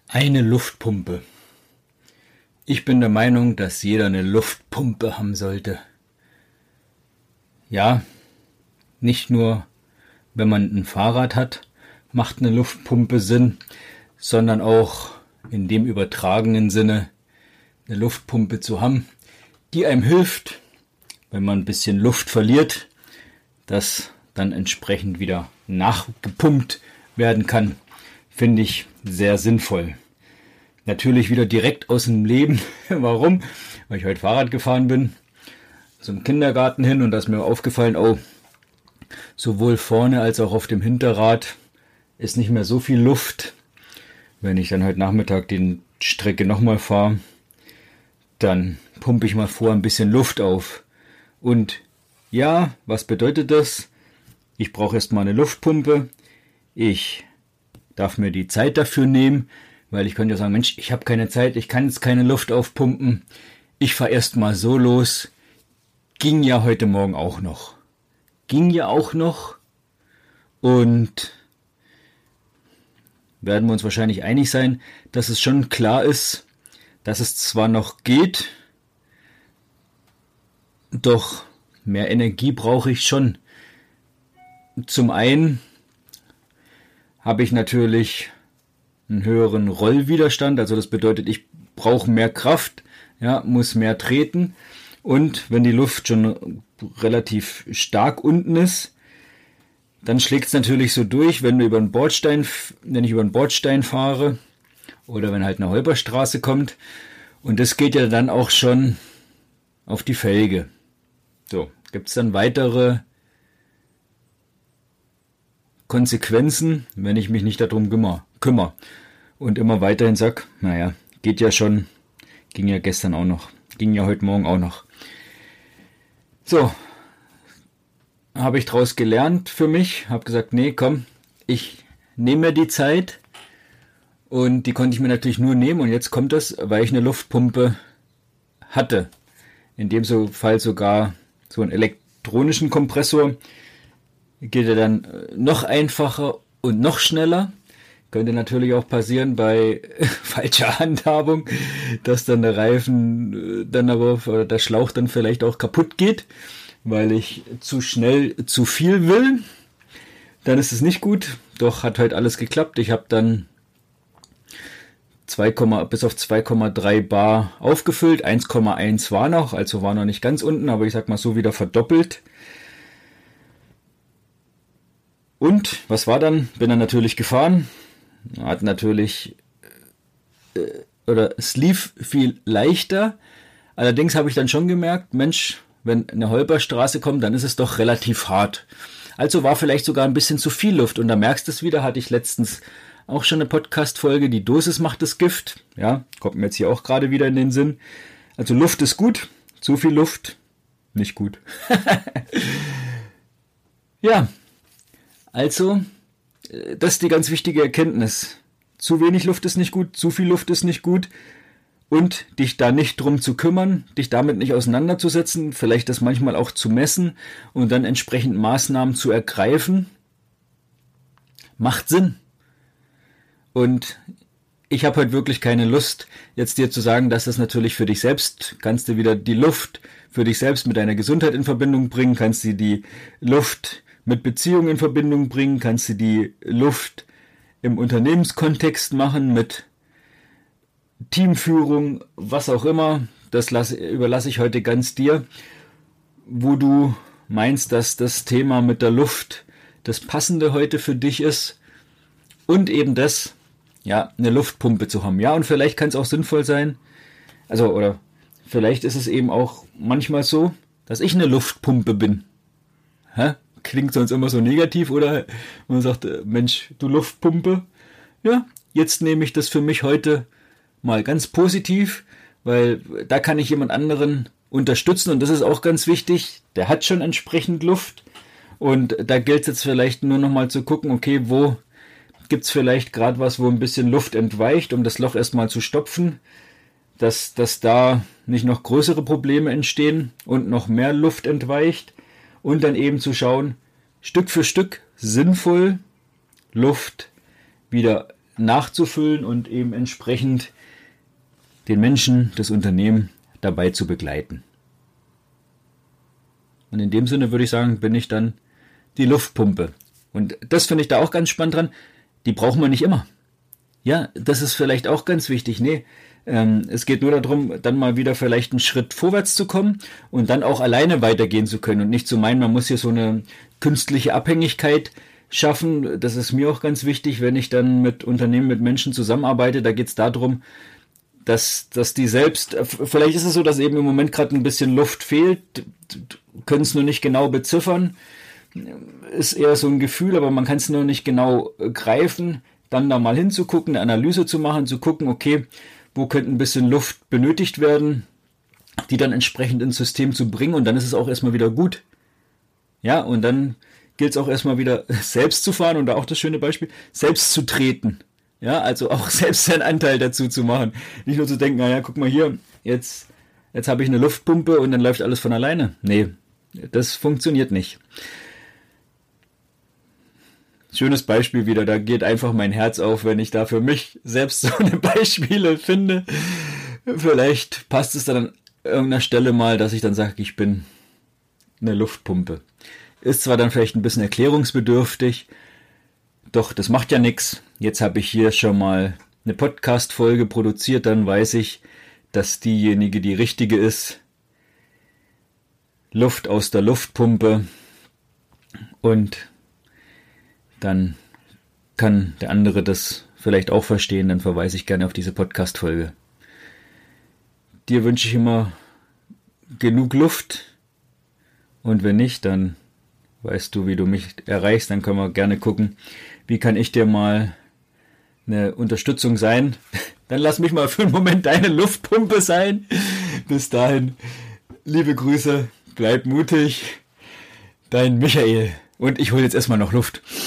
Eine Luftpumpe. Ich bin der Meinung, dass jeder eine Luftpumpe haben sollte. Ja, nicht nur, wenn man ein Fahrrad hat, macht eine Luftpumpe Sinn, sondern auch in dem übertragenen Sinne eine Luftpumpe zu haben, die einem hilft, wenn man ein bisschen Luft verliert, dass dann entsprechend wieder nachgepumpt werden kann. Finde ich sehr sinnvoll. Natürlich wieder direkt aus dem Leben. Warum? Weil ich heute Fahrrad gefahren bin, zum Kindergarten hin, und da ist mir aufgefallen, sowohl vorne als auch auf dem Hinterrad ist nicht mehr so viel Luft. Wenn ich dann heute Nachmittag die Strecke nochmal fahre, dann pumpe ich mal vor ein bisschen Luft auf. Und ja, was bedeutet das? Ich brauche erstmal eine Luftpumpe. Ich darf mir die Zeit dafür nehmen, weil ich könnte ja sagen, Mensch, ich habe keine Zeit, ich kann jetzt keine Luft aufpumpen. Ich fahre erstmal so los. Ging ja heute Morgen auch noch. Und werden wir uns wahrscheinlich einig sein, dass es schon klar ist, dass es zwar noch geht, doch mehr Energie brauche ich schon. Zum einen habe ich natürlich einen höheren Rollwiderstand, also das bedeutet, ich brauche mehr Kraft, ja, muss mehr treten, und wenn die Luft schon relativ stark unten ist, dann schlägt es natürlich so durch, wenn ich über einen Bordstein fahre oder wenn halt eine Holperstraße kommt, und das geht ja dann auch schon auf die Felge. So, gibt es dann weitere Konsequenzen, wenn ich mich nicht darum kümmere und immer weiterhin sage, naja, geht ja schon, ging ja gestern auch noch, ging ja heute Morgen auch noch. So, habe ich daraus gelernt für mich, habe gesagt, nee, komm, ich nehme mir die Zeit, und die konnte ich mir natürlich nur nehmen, und jetzt kommt das, weil ich eine Luftpumpe hatte. In dem Fall sogar so einen elektronischen Kompressor. Geht er dann noch einfacher und noch schneller. Könnte natürlich auch passieren bei falscher Handhabung, dass dann der Reifen oder der Schlauch dann vielleicht auch kaputt geht, weil ich zu schnell zu viel will. Dann ist es nicht gut. Doch hat heute alles geklappt. Ich habe dann bis auf 2,3 Bar aufgefüllt. 1,1 war noch, also war noch nicht ganz unten, aber ich sag mal so wieder verdoppelt. Und was war dann? Bin dann natürlich gefahren. Es lief viel leichter. Allerdings habe ich dann schon gemerkt, Mensch, wenn eine Holperstraße kommt, dann ist es doch relativ hart. Also war vielleicht sogar ein bisschen zu viel Luft. Und da merkst du es wieder, hatte ich letztens auch schon eine Podcast-Folge, die Dosis macht das Gift. Ja, kommt mir jetzt hier auch gerade wieder in den Sinn. Also Luft ist gut, zu viel Luft, nicht gut. Ja, also, das ist die ganz wichtige Erkenntnis. Zu wenig Luft ist nicht gut, zu viel Luft ist nicht gut, und dich da nicht drum zu kümmern, dich damit nicht auseinanderzusetzen, vielleicht das manchmal auch zu messen und dann entsprechend Maßnahmen zu ergreifen, macht Sinn. Und ich habe heute wirklich keine Lust, jetzt dir zu sagen, dass das natürlich für dich selbst, kannst du wieder die Luft für dich selbst mit deiner Gesundheit in Verbindung bringen, kannst du die Luft mit Beziehungen in Verbindung bringen, kannst du die Luft im Unternehmenskontext machen, mit Teamführung, was auch immer. Das überlasse ich heute ganz dir, wo du meinst, dass das Thema mit der Luft das Passende heute für dich ist, und eben das, ja, eine Luftpumpe zu haben. Ja, und vielleicht kann es auch sinnvoll sein, oder vielleicht ist es eben auch manchmal so, dass ich eine Luftpumpe bin. Klingt sonst immer so negativ, oder man sagt, Mensch, du Luftpumpe. Ja, jetzt nehme ich das für mich heute mal ganz positiv, weil da kann ich jemand anderen unterstützen, und das ist auch ganz wichtig. Der hat schon entsprechend Luft, und da gilt es jetzt vielleicht nur noch mal zu gucken, okay, wo gibt es vielleicht gerade was, wo ein bisschen Luft entweicht, um das Loch erstmal zu stopfen, dass da nicht noch größere Probleme entstehen und noch mehr Luft entweicht. Und dann eben zu schauen, Stück für Stück sinnvoll Luft wieder nachzufüllen und eben entsprechend den Menschen, das Unternehmen dabei zu begleiten. Und in dem Sinne würde ich sagen, bin ich dann die Luftpumpe. Und das finde ich da auch ganz spannend dran. Die braucht man nicht immer. Ja, das ist vielleicht auch ganz wichtig. Nee, es geht nur darum, dann mal wieder vielleicht einen Schritt vorwärts zu kommen und dann auch alleine weitergehen zu können und nicht zu meinen, man muss hier so eine künstliche Abhängigkeit schaffen. Das ist mir auch ganz wichtig, wenn ich dann mit Unternehmen, mit Menschen zusammenarbeite. Da geht es darum, dass die selbst, vielleicht ist es so, dass eben im Moment gerade ein bisschen Luft fehlt, können es nur nicht genau beziffern. Ist eher so ein Gefühl, aber man kann es nur nicht genau greifen. Dann da mal hinzugucken, eine Analyse zu machen, zu gucken, okay, wo könnte ein bisschen Luft benötigt werden, die dann entsprechend ins System zu bringen und dann ist es auch erstmal wieder gut. Ja, und dann gilt es auch erstmal wieder selbst zu fahren und da auch das schöne Beispiel, selbst zu treten. Ja, also auch selbst seinen Anteil dazu zu machen. Nicht nur zu denken, naja, guck mal hier, jetzt habe ich eine Luftpumpe und dann läuft alles von alleine. Nee, das funktioniert nicht. Schönes Beispiel wieder, da geht einfach mein Herz auf, wenn ich da für mich selbst so eine Beispiele finde. Vielleicht passt es dann an irgendeiner Stelle mal, dass ich dann sage, ich bin eine Luftpumpe. Ist zwar dann vielleicht ein bisschen erklärungsbedürftig, doch das macht ja nichts. Jetzt habe ich hier schon mal eine Podcast-Folge produziert, dann weiß ich, dass diejenige die richtige ist. Luft aus der Luftpumpe und dann kann der andere das vielleicht auch verstehen, dann verweise ich gerne auf diese Podcast-Folge. Dir wünsche ich immer genug Luft und wenn nicht, dann weißt du, wie du mich erreichst, dann können wir gerne gucken, wie kann ich dir mal eine Unterstützung sein. Dann lass mich mal für einen Moment deine Luftpumpe sein. Bis dahin, liebe Grüße, bleib mutig, dein Michael. Und ich hole jetzt erstmal noch Luft.